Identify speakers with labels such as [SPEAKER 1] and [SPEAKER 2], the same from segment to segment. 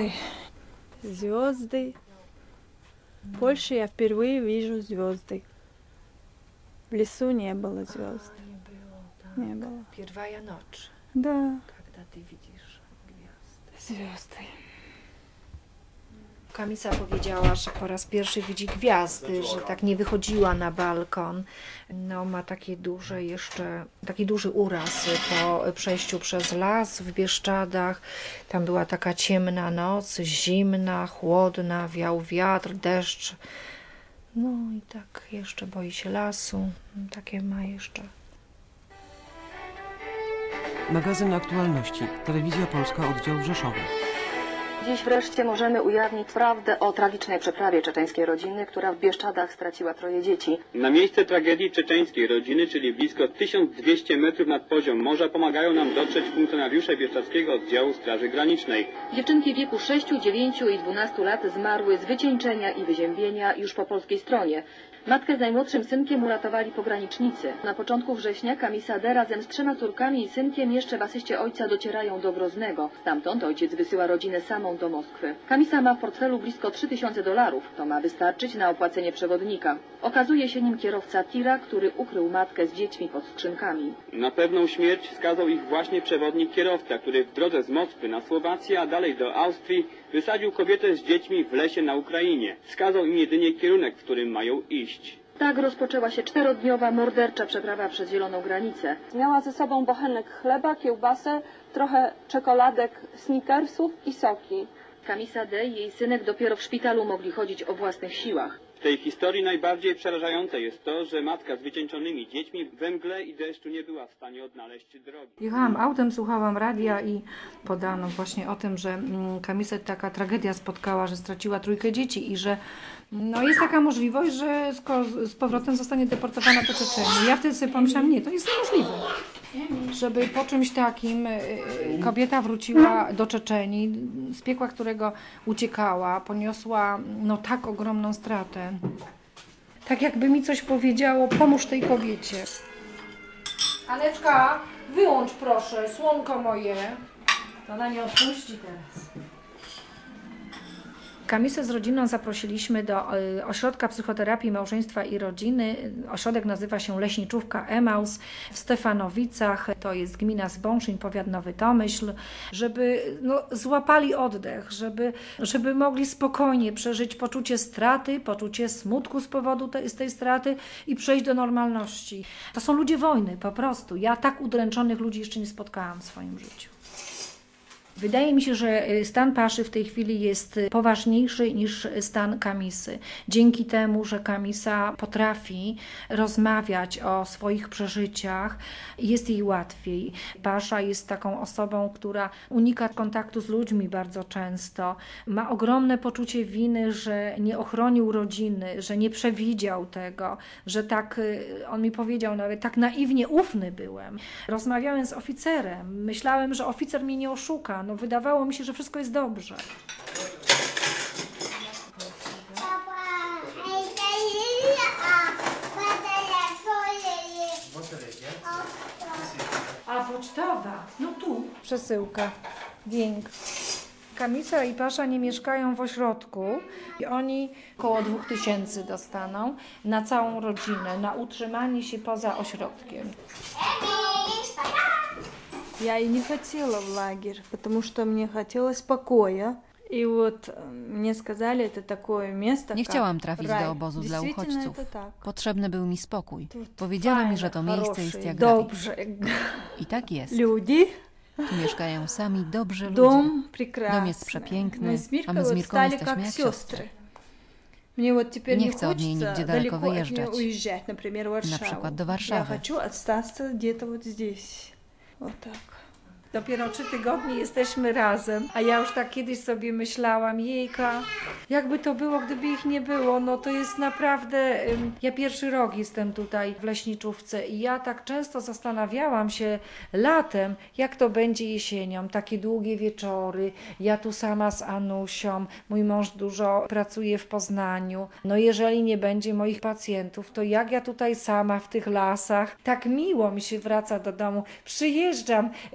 [SPEAKER 1] Ой, звезды. В Польше я впервые вижу звезды. В лесу не было звезд.
[SPEAKER 2] Nie było, tak.
[SPEAKER 1] Не было.
[SPEAKER 2] Pierwsza noc,
[SPEAKER 1] Да,
[SPEAKER 2] когда ты видишь gwiazdy.
[SPEAKER 1] звезды.
[SPEAKER 2] Kamisa powiedziała, że po raz pierwszy widzi gwiazdy, że tak nie wychodziła na balkon. No, ma takie duże jeszcze, taki duży uraz po przejściu przez las w Bieszczadach. Tam była taka ciemna noc, zimna, chłodna, wiał wiatr, deszcz. No i tak jeszcze boi się lasu. Takie ma jeszcze.
[SPEAKER 3] Magazyn Aktualności. Telewizja Polska, oddział w Rzeszowie.
[SPEAKER 4] Dziś wreszcie możemy ujawnić prawdę o tragicznej przeprawie czeczeńskiej rodziny, która w Bieszczadach straciła 3 dzieci.
[SPEAKER 5] Na miejsce tragedii czeczeńskiej rodziny, czyli blisko 1200 metrów nad poziom morza, pomagają nam dotrzeć funkcjonariusze bieszczadzkiego oddziału Straży Granicznej.
[SPEAKER 4] Dziewczynki w wieku 6, 9 i 12 lat zmarły z wycieńczenia i wyziębienia już po polskiej stronie. Matkę z najmłodszym synkiem uratowali pogranicznicy. Na początku września Kamisa D. razem z 3 córkami i synkiem jeszcze w asyście ojca docierają do Groznego. Stamtąd ojciec wysyła rodzinę samą do Moskwy. Kamisa ma w portfelu blisko $3000. To ma wystarczyć na opłacenie przewodnika. Okazuje się nim kierowca tira, który ukrył matkę z dziećmi pod skrzynkami.
[SPEAKER 5] Na pewną śmierć skazał ich właśnie przewodnik kierowca, który w drodze z Moskwy na Słowację, a dalej do Austrii, wysadził kobietę z dziećmi w lesie na Ukrainie. Wskazał im jedynie kierunek, w którym mają iść.
[SPEAKER 4] Tak rozpoczęła się 4-dniowa mordercza przeprawa przez zieloną granicę.
[SPEAKER 6] Miała ze sobą bochenek chleba, kiełbasę, trochę czekoladek, snickersów i soki.
[SPEAKER 4] Kamisa D. i jej synek dopiero w szpitalu mogli chodzić o własnych siłach.
[SPEAKER 5] W tej historii najbardziej przerażające jest to, że matka z wycieńczonymi dziećmi we mgle i deszczu nie była w stanie odnaleźć drogi.
[SPEAKER 2] Jechałam autem, słuchałam radia i podano właśnie o tym, że Kamisę taka tragedia spotkała, że straciła 3 dzieci i że no jest taka możliwość, że z powrotem zostanie deportowana do Czeczenii. Ja wtedy sobie pomyślałam, nie, to jest niemożliwe. Żeby po czymś takim kobieta wróciła do Czeczenii, z piekła którego uciekała, poniosła no tak ogromną stratę. Tak jakby mi coś powiedziało, pomóż tej kobiecie. Aneczka, wyłącz proszę, słonko moje. Ona nie odpuści teraz. Kamisę z rodziną zaprosiliśmy do ośrodka psychoterapii małżeństwa i rodziny. Ośrodek nazywa się Leśniczówka Emaus w Stefanowicach. To jest gmina Zbąszyn, powiat Nowy Tomyśl. Żeby złapali oddech, żeby mogli spokojnie przeżyć poczucie straty, poczucie smutku z powodu tej straty i przejść do normalności. To są ludzie wojny po prostu. Ja tak udręczonych ludzi jeszcze nie spotkałam w swoim życiu. Wydaje mi się, że stan Paszy w tej chwili jest poważniejszy niż stan Kamisy. Dzięki temu, że Kamisa potrafi rozmawiać o swoich przeżyciach, jest jej łatwiej. Pasza jest taką osobą, która unika kontaktu z ludźmi bardzo często. Ma ogromne poczucie winy, że nie ochronił rodziny, że nie przewidział tego, że tak, on mi powiedział nawet, tak naiwnie ufny byłem. Rozmawiałem z oficerem, myślałem, że oficer mnie nie oszuka. No, wydawało mi się, że wszystko jest dobrze. A pocztowa? No tu. Przesyłka. Dźwięk. Kamisa i Pasza nie mieszkają w ośrodku i oni około 2000 dostaną na całą rodzinę, na utrzymanie się poza ośrodkiem.
[SPEAKER 1] Я и не хотела в лагерь, потому что мне хотелось покоя. И вот мне сказали, это такое место,
[SPEAKER 7] Nie chciałam trafić do obozu dla uchodźców. Potrzebny był mi spokój. Powiedziano mi, że to miejsce jest jak raj. I tak jest.
[SPEAKER 1] Люди.
[SPEAKER 7] Tu mieszkają sami dobrzy ludzie.
[SPEAKER 1] Dom прекрасный.
[SPEAKER 7] Dom jest przepiękny,
[SPEAKER 1] a
[SPEAKER 7] my z Mirką jesteśmy jak siostry.
[SPEAKER 1] Мне вот теперь
[SPEAKER 7] Nie
[SPEAKER 1] не
[SPEAKER 7] chcę od niej
[SPEAKER 1] хочется
[SPEAKER 7] nigdzie daleko
[SPEAKER 1] далеко от
[SPEAKER 7] wyjeżdżać.
[SPEAKER 1] нее уезжать, например, в Варшаву.
[SPEAKER 7] Na przykład do
[SPEAKER 1] Я
[SPEAKER 7] Warszawy.
[SPEAKER 1] хочу остаться где-то вот здесь. Вот так.
[SPEAKER 2] Dopiero 3 tygodnie jesteśmy razem, a ja już tak kiedyś sobie myślałam, jejka, jakby to było, gdyby ich nie było, no to jest naprawdę, ja pierwszy rok jestem tutaj w leśniczówce i ja tak często zastanawiałam się latem, jak to będzie jesienią, takie długie wieczory, ja tu sama z Anusią, mój mąż dużo pracuje w Poznaniu, no jeżeli nie będzie moich pacjentów, to jak ja tutaj sama w tych lasach, tak miło mi się wraca do domu, przyjeżdżam, Kamisa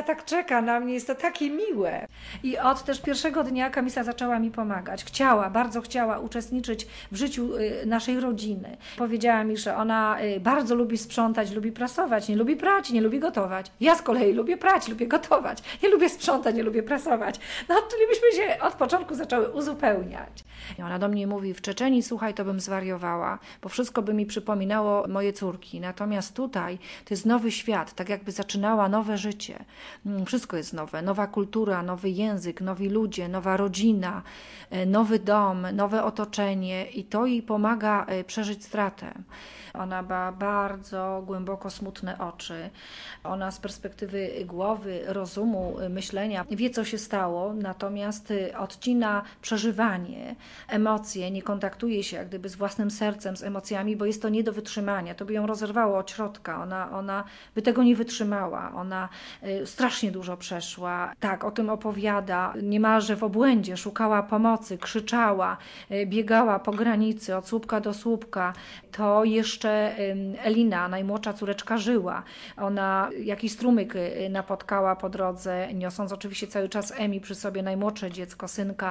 [SPEAKER 2] tak czeka na mnie, jest to takie miłe. I od też pierwszego dnia Kamisa zaczęła mi pomagać. Bardzo chciała uczestniczyć w życiu naszej rodziny. Powiedziała mi, że ona bardzo lubi sprzątać, lubi prasować, nie lubi prać, nie lubi gotować. Ja z kolei lubię prać, lubię gotować. Nie lubię sprzątać, nie lubię prasować. No, czyli byśmy się od początku zaczęły uzupełniać. I ona do mnie mówi, w Czeczenii, słuchaj, to bym zwariowała, bo wszystko by mi przypominało moje córki. Natomiast tutaj to jest nowy świat, tak jakby zaczynała nowe życie. Wszystko jest nowe, nowa kultura, nowy język, nowi ludzie, nowa rodzina, nowy dom, nowe otoczenie i to jej pomaga przeżyć stratę. Ona ma bardzo głęboko smutne oczy. Ona z perspektywy głowy, rozumu, myślenia wie, co się stało, natomiast odcina przeżywanie, emocje, nie kontaktuje się jak gdyby z własnym sercem, z emocjami, bo jest to nie do wytrzymania. To by ją rozerwało od środka. Ona by tego nie wytrzymała. Ona strasznie dużo przeszła. Tak, o tym opowiada. Niemalże w obłędzie szukała pomocy, krzyczała, biegała po granicy od słupka do słupka. To jeszcze Elina, najmłodsza córeczka, żyła. Ona jakiś strumyk napotkała po drodze, niosąc oczywiście cały czas Emi przy sobie, najmłodsze dziecko, synka.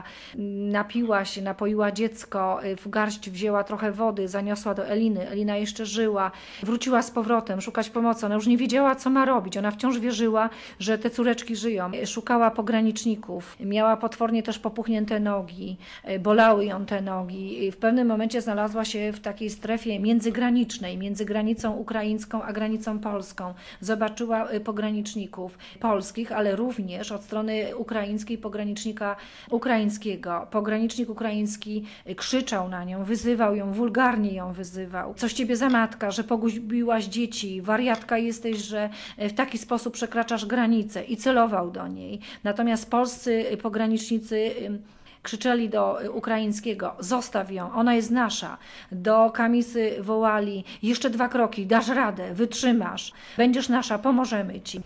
[SPEAKER 2] Napiła się, napoiła dziecko, w garść wzięła trochę wody, zaniosła do Eliny. Elina jeszcze żyła. Wróciła z powrotem szukać pomocy. Ona już nie wiedziała, co ma robić. Ona wciąż wierzyła, że te córeczki żyją. Szukała pograniczników. Miała potwornie też popuchnięte nogi. Bolały ją te nogi. W pewnym momencie znalazła się w takiej strefie międzygranicznej, między granicą ukraińską a granicą polską. Zobaczyła pograniczników polskich, ale również od strony ukraińskiej pogranicznika ukraińskiego. Pogranicznik ukraiński krzyczał na nią, wyzywał ją, wulgarnie ją wyzywał. Co z ciebie za matka, że pogubiłaś dzieci, wariatka jesteś, że w taki sposób przekraczasz granicę, i celował do niej. Natomiast polscy pogranicznicy krzyczeli do ukraińskiego, zostaw ją, ona jest nasza. Do Kamisy wołali, jeszcze 2 kroki, dasz radę, wytrzymasz, będziesz nasza, pomożemy ci.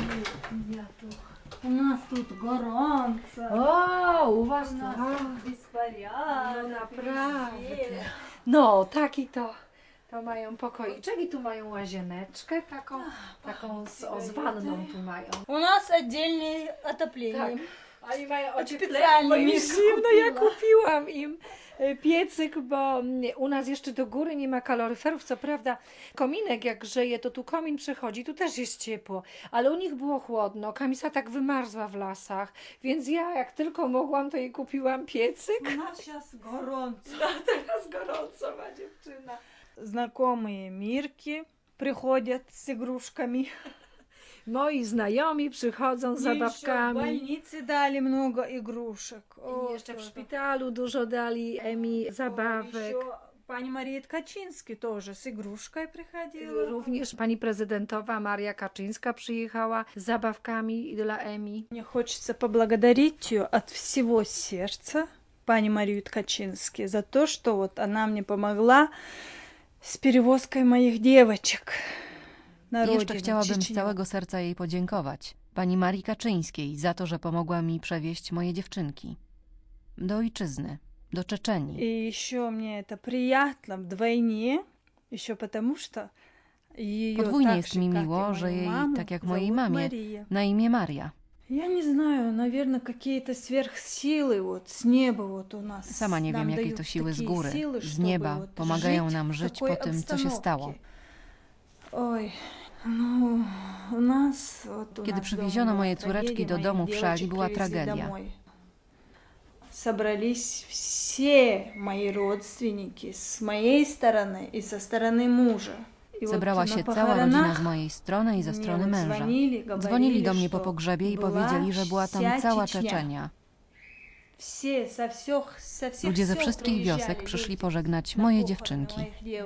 [SPEAKER 8] У нас тут gorąco.
[SPEAKER 2] O, u was
[SPEAKER 8] У нас
[SPEAKER 2] to...
[SPEAKER 8] беспорядок.
[SPEAKER 2] No naprawdę. No, taki to mają pokoiczek i tu mają łazieneczkę, taką z wanną tu mają.
[SPEAKER 8] У нас отдельное отопление.
[SPEAKER 2] Tak. Oni mają
[SPEAKER 8] Specjalnie
[SPEAKER 2] bo im
[SPEAKER 8] mi
[SPEAKER 2] zimno, ja
[SPEAKER 8] kupiła.
[SPEAKER 2] kupiłam im piecyk, bo u nas jeszcze do góry nie ma kaloryferów. Co prawda kominek jak grzeje, to tu komin przechodzi, tu też jest ciepło, ale u nich było chłodno. Kamisa tak wymarzła w lasach, więc ja jak tylko mogłam, to jej kupiłam piecyk.
[SPEAKER 8] У нас сейчас gorąco.
[SPEAKER 2] No teraz gorąco ma dziewczyna.
[SPEAKER 1] Знакомые Мирки приходят с игрушками.
[SPEAKER 2] Moi znajomi przychodzą z
[SPEAKER 1] Мне ещё в
[SPEAKER 2] zabawkami.
[SPEAKER 1] больнице дали много игрушек.
[SPEAKER 2] I jeszcze w szpitalu dużo dali Emi zabawek.
[SPEAKER 1] Еще pani Мария Ткачинский тоже с игрушкой приходила.
[SPEAKER 2] Również pani prezydentowa Maria Kaczyńska przyjechała z zabawkami dla Emi.
[SPEAKER 1] Мне хочется поблагодарить ее от всего сердца, пани Марию Ткачински, за то, что вот она мне помогла z перевозкой moich девочек.
[SPEAKER 7] I jeszcze chciałabym z całego serca jej podziękować, pani Marii Kaczyńskiej, za to, że pomogła mi przewieźć moje dziewczynki do ojczyzny, do Czeczenii.
[SPEAKER 1] И еще мне это приятно вдвойне, еще потому что ее
[SPEAKER 7] Podwójnie jest mi miło, że jej, tak jak mojej mamie, na imię Maria.
[SPEAKER 1] Я не знаю, наверное, какие-то сверхсилы вот с неба вот у нас.
[SPEAKER 7] Sama nie wiem, jakie to siły z góry, z nieba pomagają nam żyć po tym, co się stało.
[SPEAKER 1] Oj, no, u nas,
[SPEAKER 7] Kiedy przywieziono moje córeczki do domu w Szali, była tragedia.
[SPEAKER 1] Собрались все мои родственники с моей стороны и со стороны мужа.
[SPEAKER 7] Zebrała się cała rodzina z mojej strony i ze strony męża. Dzwonili do mnie po pogrzebie i powiedzieli, że była tam cała Czeczenia. Ludzie ze wszystkich wiosek przyszli pożegnać moje dziewczynki.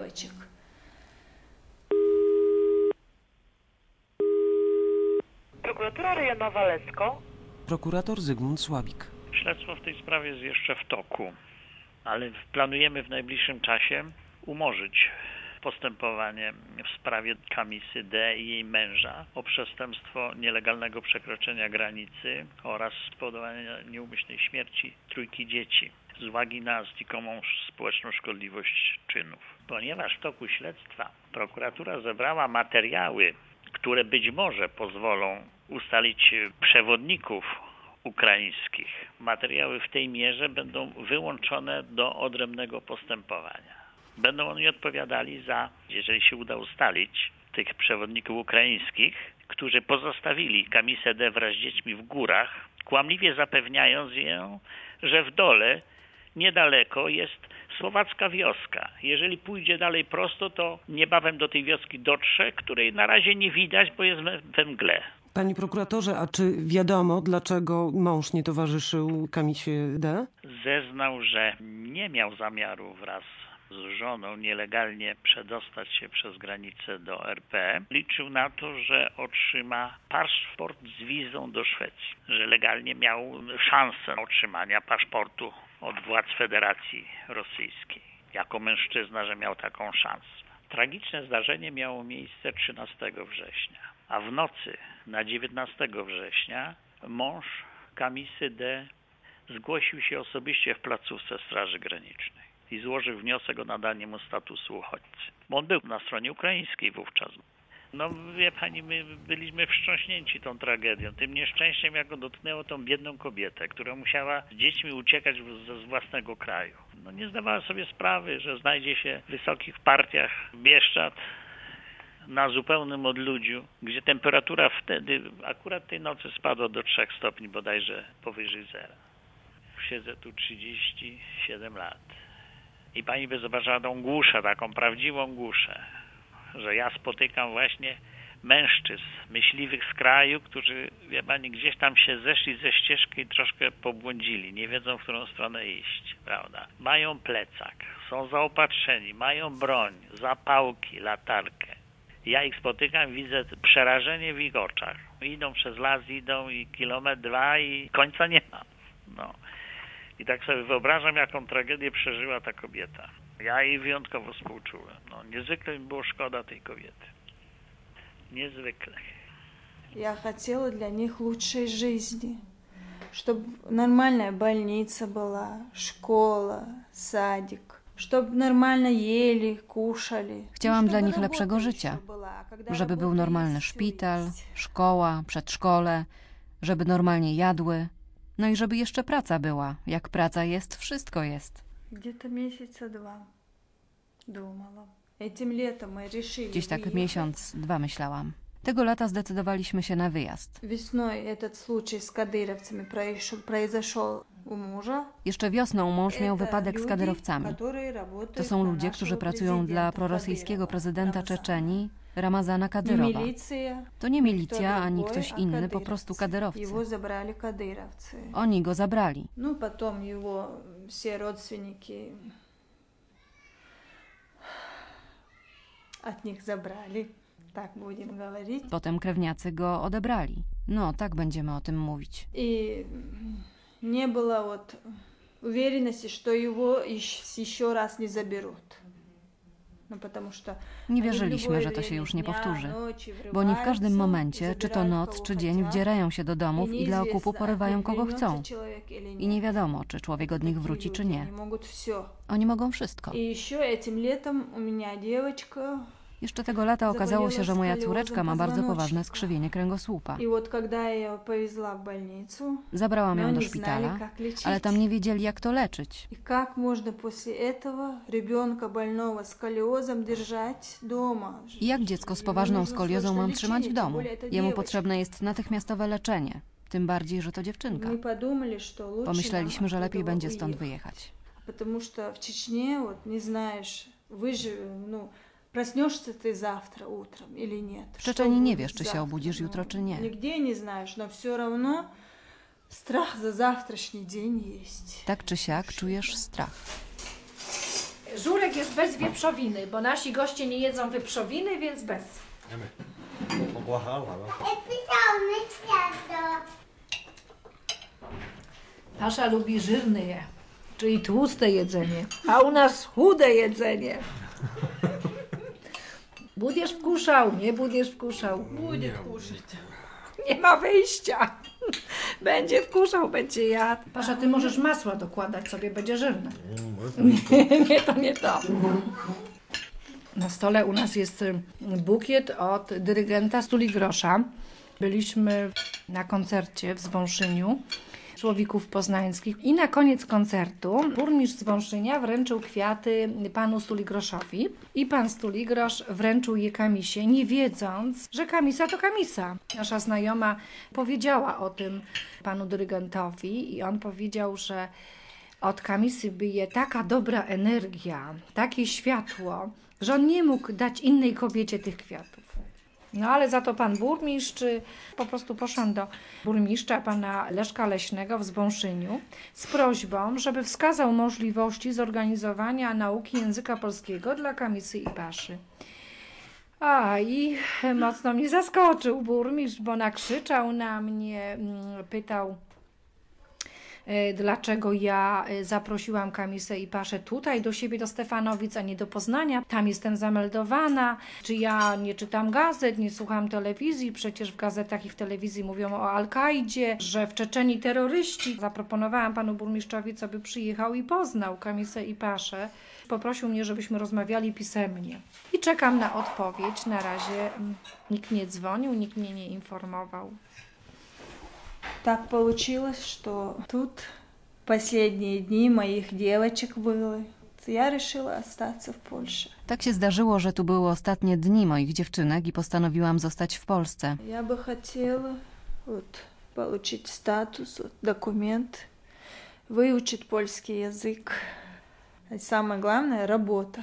[SPEAKER 9] Prokuratura rejonowa Lecko.
[SPEAKER 3] Prokurator Zygmunt Sławik.
[SPEAKER 10] Śledztwo w tej sprawie jest jeszcze w toku, ale planujemy w najbliższym czasie umorzyć postępowanie w sprawie Kamisy D. i jej męża o przestępstwo nielegalnego przekroczenia granicy oraz spowodowania nieumyślnej śmierci 3 dzieci z uwagi na znikomą społeczną szkodliwość czynów. Ponieważ w toku śledztwa prokuratura zebrała materiały, które być może pozwolą ustalić przewodników ukraińskich. Materiały w tej mierze będą wyłączone do odrębnego postępowania. Będą oni odpowiadali za, jeżeli się uda ustalić, tych przewodników ukraińskich, którzy pozostawili Kamisę D wraz z dziećmi w górach, kłamliwie zapewniając ją, że w dole, niedaleko jest słowacka wioska. Jeżeli pójdzie dalej prosto, to niebawem do tej wioski dotrze, której na razie nie widać, bo jest we mgle.
[SPEAKER 3] Panie prokuratorze, a czy wiadomo, dlaczego mąż nie towarzyszył Kamisie D?
[SPEAKER 10] Zeznał, że nie miał zamiaru wraz z żoną nielegalnie przedostać się przez granicę do RP. Liczył na to, że otrzyma paszport z wizą do Szwecji, że legalnie miał szansę otrzymania paszportu od władz Federacji Rosyjskiej. Jako mężczyzna, że miał taką szansę. Tragiczne zdarzenie miało miejsce 13 września, a w nocy na 19 września mąż Kamisy D zgłosił się osobiście w placówce Straży Granicznej i złożył wniosek o nadanie mu statusu uchodźcy. Bo on był na stronie ukraińskiej wówczas. No wie pani, my byliśmy wstrząśnięci tą tragedią, tym nieszczęściem, jak go dotknęło tą biedną kobietę, która musiała z dziećmi uciekać z własnego kraju. No nie zdawała sobie sprawy, że znajdzie się w wysokich partiach Bieszczad na zupełnym odludziu, gdzie temperatura wtedy, akurat tej nocy spadła do 3 stopni bodajże powyżej zera. Siedzę tu 37 lat. I pani by zobaczyła tą głuszę, taką prawdziwą głuszę, że ja spotykam właśnie mężczyzn, myśliwych z kraju, którzy, wie pani, gdzieś tam się zeszli ze ścieżki i troszkę pobłądzili, nie wiedzą, w którą stronę iść, prawda? Mają plecak, są zaopatrzeni, mają broń, zapałki, latarkę. Ja ich spotykam, widzę przerażenie w ich oczach. Idą przez las, idą i kilometr, 2 i końca nie ma. No. I tak sobie wyobrażam, jaką tragedię przeżyła ta kobieta. Ja jej wyjątkowo współczułem. No, niezwykle mi było szkoda tej kobiety. Niezwykle.
[SPEAKER 1] Я хотела для них лучшей жизни, чтобы нормальная больница была, школа, садик, чтобы нормально ели, кушали.
[SPEAKER 7] Chciałam dla nich lepszego życia, żeby był normalny szpital, szkoła, przedszkole, żeby normalnie jadły, no i żeby jeszcze praca była. Jak praca jest, wszystko jest.
[SPEAKER 1] Где-то месяца 2 думала. Этим летом мы решили
[SPEAKER 7] Gdzieś tak
[SPEAKER 1] wyjechać.
[SPEAKER 7] miesiąc, 2 myślałam. Tego lata zdecydowaliśmy się na wyjazd.
[SPEAKER 1] Весной этот случай с кадыровцами произошел у мужа.
[SPEAKER 7] Jeszcze wiosną mąż miał wypadek z kadyrowcami.
[SPEAKER 1] которые работают
[SPEAKER 7] To są
[SPEAKER 1] на
[SPEAKER 7] ludzie, którzy
[SPEAKER 1] нашего
[SPEAKER 7] pracują dla
[SPEAKER 1] президента
[SPEAKER 7] prorosyjskiego
[SPEAKER 1] Кадырова,
[SPEAKER 7] prezydenta
[SPEAKER 1] Рамзана.
[SPEAKER 7] Czeczenii, Ramazana
[SPEAKER 1] Не
[SPEAKER 7] Kadyrowa.
[SPEAKER 1] милиция,
[SPEAKER 7] To nie milicja,
[SPEAKER 1] никто
[SPEAKER 7] ani
[SPEAKER 1] другой,
[SPEAKER 7] ktoś
[SPEAKER 1] а
[SPEAKER 7] inny, po
[SPEAKER 1] кадыровцы.
[SPEAKER 7] prostu kadyrowcy.
[SPEAKER 1] Его забрали кадыровцы.
[SPEAKER 7] Oni go zabrali.
[SPEAKER 1] Ну, потом его все родственники от них забрали, так будем говорить.
[SPEAKER 7] Potem krewniacy go odebrali. No, tak będziemy o tym mówić.
[SPEAKER 1] И не было вот уверенности, что его еще раз не заберут. No, потому что
[SPEAKER 7] Nie wierzyliśmy, że to się już nie powtórzy, bo oni w każdym momencie, czy to noc, czy dzień, wdzierają się do domów i dla okupu porywają kogo chcą. I nie wiadomo, czy człowiek od nich wróci, czy nie. Oni mogą wszystko.
[SPEAKER 1] И еще этим летом у меня девочка.
[SPEAKER 7] Jeszcze tego lata okazało się, że moja córeczka ma bardzo poważne skrzywienie kręgosłupa.
[SPEAKER 1] И вот когда я ее повезла в больницу,
[SPEAKER 7] Zabrałam ją
[SPEAKER 1] но
[SPEAKER 7] do
[SPEAKER 1] не знали,
[SPEAKER 7] szpitala,
[SPEAKER 1] как лечить.
[SPEAKER 7] ale tam nie wiedzieli, jak to leczyć.
[SPEAKER 1] И как можно после этого ребенка больного сколиозом держать дома?
[SPEAKER 7] I jak dziecko z poważną skoliozą mam trzymać w domu? Jemu potrzebne jest natychmiastowe leczenie. Tym bardziej, że to dziewczynka.
[SPEAKER 1] Мы подумали, что лучше
[SPEAKER 7] Pomyśleliśmy, że
[SPEAKER 1] нам
[SPEAKER 7] lepiej
[SPEAKER 1] оттуда
[SPEAKER 7] będzie stąd
[SPEAKER 1] уехать.
[SPEAKER 7] wyjechać.
[SPEAKER 1] Потому что в Чечне, вот не знаешь, проснешься ты завтра утром или нет.
[SPEAKER 7] W Czeczenii nie wiesz, czy się obudzisz jutro, czy nie.
[SPEAKER 1] Nigdzie nie знаешь, но все равно strach za завтрашний dzień есть.
[SPEAKER 7] Tak czy siak czujesz strach.
[SPEAKER 2] Żurek jest bez wieprzowiny, bo nasi goście nie jedzą wieprzowiny, więc bez. Pasza lubi żyrne, czyli tłuste jedzenie, a u nas chude jedzenie. Będziesz wkuszał, nie będziesz wkuszał.
[SPEAKER 8] Будет кушать.
[SPEAKER 2] Nie ma wyjścia. Będzie wkuszał, będzie jadł. Pasza, ty możesz masła dokładać sobie, będzie żyrne. Nie, to nie to. Na stole u nas jest bukiet od dyrygenta Stuli Grosza. Byliśmy na koncercie w Zwąszyniu Słowików Poznańskich i na koniec koncertu burmistrz Zwąszynia wręczył kwiaty panu Stuligroszowi i pan Stuligrosz wręczył je Kamisie, nie wiedząc, że Kamisa to Kamisa. Nasza znajoma powiedziała o tym panu dyrygentowi i on powiedział, że od Kamisy bije taka dobra energia, takie światło, że on nie mógł dać innej kobiecie tych kwiatów. No ale za to pan burmistrz, po prostu poszedł do burmistrza, pana Leszka Leśnego w Zwąszyniu z prośbą, żeby wskazał możliwości zorganizowania nauki języka polskiego dla Kamisy i Paszy. I mocno mnie zaskoczył burmistrz, bo nakrzyczał na mnie, pytał, dlaczego ja zaprosiłam Kamisę i Paszę tutaj do siebie, do Stefanowic, a nie do Poznania. Tam jestem zameldowana. Czy ja nie czytam gazet, nie słucham telewizji? Przecież w gazetach i w telewizji mówią o Al-Kaidzie, że w Czeczenii terroryści. Zaproponowałam panu burmistrzowi, co by przyjechał i poznał Kamisę i Paszę. Poprosił mnie, żebyśmy rozmawiali pisemnie. I czekam na odpowiedź. Na razie nikt nie dzwonił, nikt mnie nie informował.
[SPEAKER 1] Так получилось, что тут последние дни моих девочек было. Я решила остаться в Польше.
[SPEAKER 7] Tak się zdarzyło, że tu były ostatnie dni moich dziewczynek i postanowiłam zostać w Polsce.
[SPEAKER 1] Я бы хотела получить статус, документ, выучить польский язык. И самое главное — работа.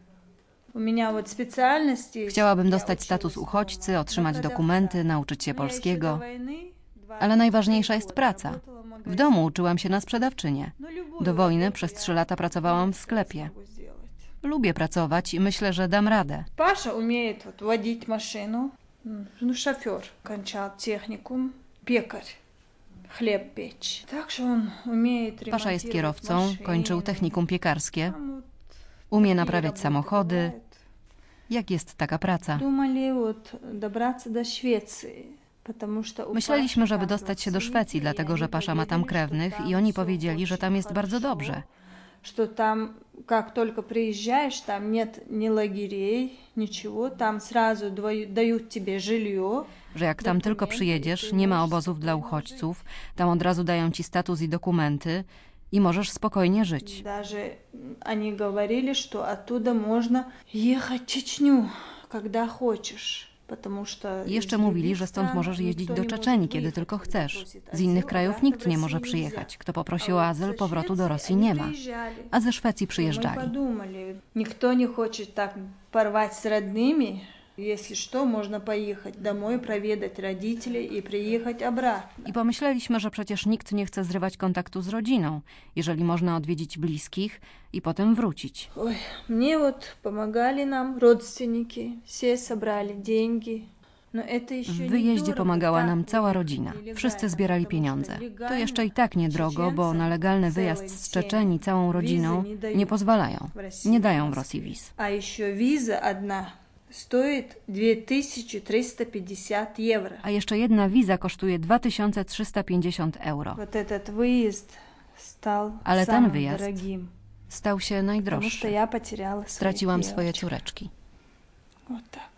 [SPEAKER 1] У меня вот специальность есть.
[SPEAKER 7] Chciałabym dostać status uchodźcy, otrzymać dokumenty, nauczyć się polskiego. Ale najważniejsza jest praca. W domu uczyłam się na sprzedawczynię. Do wojny przez 3 lata pracowałam w sklepie. Lubię pracować i myślę, że dam radę.
[SPEAKER 1] Паша умеет водить машину. Шофер. Кончал техникум. Пекарь. Хлеб печь. Так что он умеет ремонтировать.
[SPEAKER 7] Pasza jest kierowcą, kończył technikum piekarskie. Umie naprawiać samochody. Jak jest taka praca?
[SPEAKER 1] Думали добраться до Швеции.
[SPEAKER 7] Myśleliśmy, żeby dostać się do Szwecji, dlatego że Pasza ma tam krewnych i oni powiedzieli, że tam jest bardzo dobrze.
[SPEAKER 1] Что там, как только приезжаешь, там нет ни лагерей, ничего, там сразу дают тебе жилье.
[SPEAKER 7] Że jak tam tylko przyjedziesz, nie ma obozów dla uchodźców, tam od razu dają ci status i dokumenty i możesz spokojnie żyć.
[SPEAKER 1] Даже они говорили, что оттуда можно ехать в Чечню, когда хочешь.
[SPEAKER 7] I jeszcze mówili, że stąd możesz jeździć do Czeczenii, kiedy tylko chcesz. Z innych krajów nikt nie może przyjechać. Kto poprosi o azyl, powrotu do Rosji nie ma. A ze Szwecji przyjeżdżali.
[SPEAKER 1] Nikt nie chce tak porwać z rodnymi. Jeśli co, można pojechać domой, проведать родителей i przyjechać обратно.
[SPEAKER 7] I pomyśleliśmy, że przecież nikt nie chce zrywać kontaktu z rodziną, jeżeli można odwiedzić bliskich i potem wrócić.
[SPEAKER 1] Ой, мне pomagali nam родственники, все собрали деньги.
[SPEAKER 7] W wyjeździe pomagała nam cała rodzina. Wszyscy zbierali pieniądze. To jeszcze i tak niedrogo, bo na legalny wyjazd z Czeczenii całą rodziną nie pozwalają. Nie dają w Rosji wiz.
[SPEAKER 1] A jeszcze wiza jedna стоит 2350 евро.
[SPEAKER 7] A jeszcze jedna wiza kosztuje 2350 euro.
[SPEAKER 1] Вот этот выезд стал
[SPEAKER 7] Ale ten
[SPEAKER 1] самым
[SPEAKER 7] wyjazd
[SPEAKER 1] дорогим.
[SPEAKER 7] stał się najdroższy.
[SPEAKER 1] Потому что я потеряла своих
[SPEAKER 7] Straciłam swoje
[SPEAKER 1] девочек.
[SPEAKER 7] córeczki.
[SPEAKER 1] Вот так.